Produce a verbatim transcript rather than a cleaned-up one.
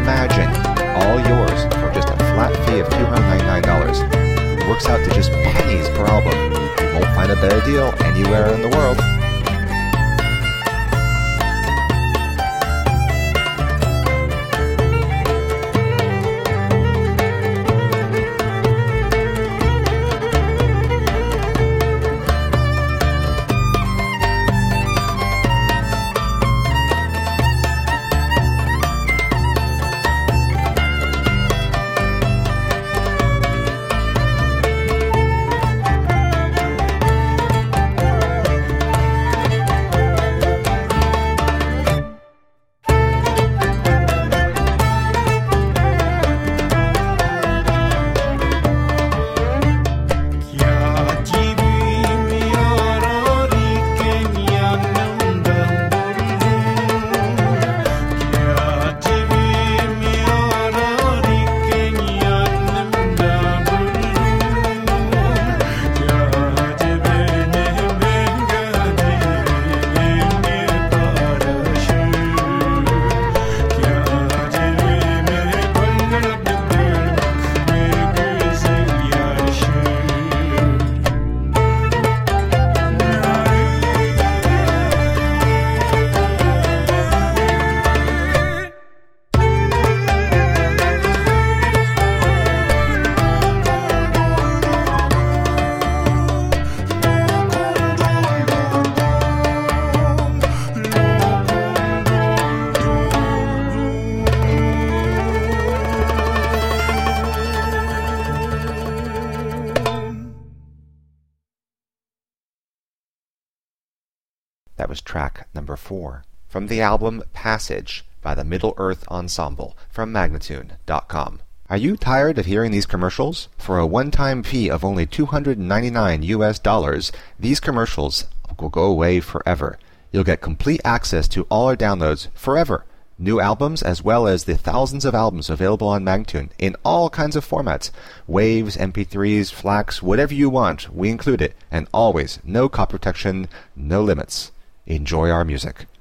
Imagine, all yours for just a flat fee of two hundred ninety-nine dollars. It works out to just pennies per album. You won't find a better deal anywhere in the world. That was track number four from the album Passage by the Middle-earth Ensemble from Magnatune dot com. Are you tired of hearing these commercials? For a one-time fee of only two hundred ninety-nine U S dollars, these commercials will go away forever. You'll get complete access to all our downloads forever. New albums as well as the thousands of albums available on Magnatune in all kinds of formats. Waves, M P threes, FLACs, whatever you want, we include it. And always, no copy protection, no limits. Enjoy our music.